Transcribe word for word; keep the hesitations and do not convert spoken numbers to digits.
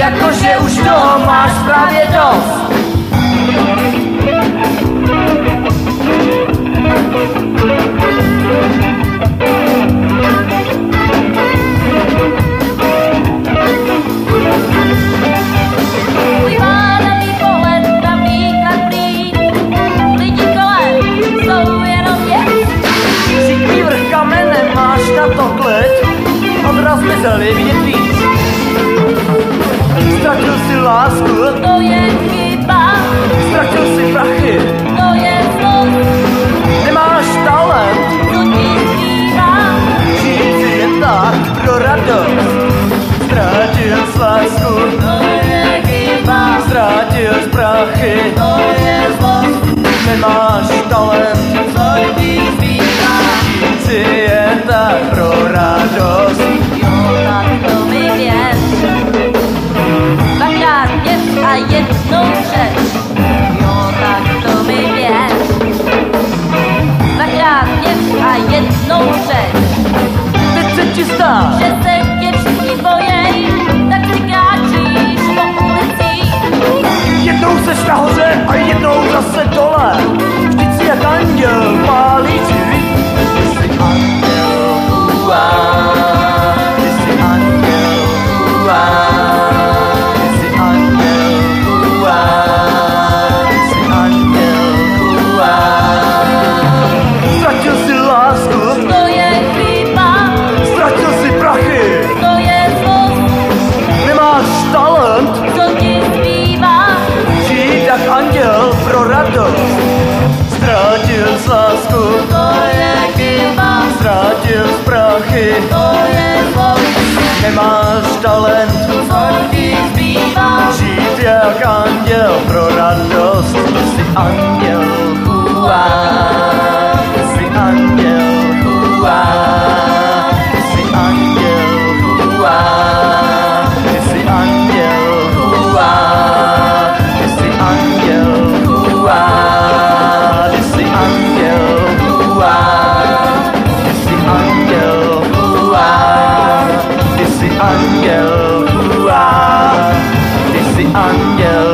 jakože už toho máš právě dost. Odraz zmizeli vidět víc. Ztratil si lásku, to je chyba. Ztratil si prachy, to je zlo. Nemáš talent, co ti zbývá? Žít si jen tak pro radost. Ztratil jsi lásku, to je chyba. Ztratil jsi prachy, to je zlo. Nemáš talent, co ti zbývá? Žít si jen tak pro radost. A jednou řeč, jo, tak to mi věř. Dvakrát věř a jednou řeč. Teď se ti zdá, že se tě všichni bojej, tak si kráčíš po ulici. Jednou seš nahoře a jednou zase dole. Vždyť si jak anděl pálící. Ty jsi anděl, uá. Ty jsi anděl, uá. Ztratil jsi lásku, to je chyba. Ztratil jsi prachy, to je zlo. Nemáš talent, co ti zbývá? Žít jak anděl pro radost. Ty jsi anděl, uá. Ty jsi anděl, uá. Ty jsi anděl, uá. Ty jsi anděl, uá. Ty jsi anděl, uá. Anděl, uá, ty jsi anděl.